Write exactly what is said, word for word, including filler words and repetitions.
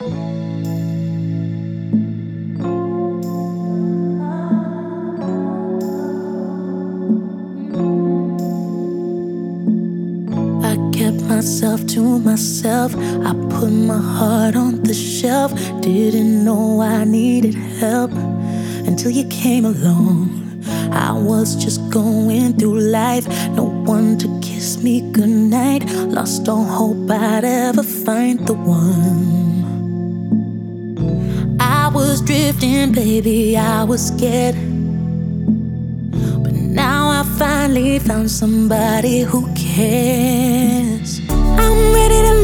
I kept myself to myself. I put my heart on the shelf. Didn't know I needed help until you came along. I was just going through life, no one to kiss me goodnight. Lost all hope I'd ever find the one. I was drifting, baby, I was scared, but now I finally found somebody who cares. I'm ready to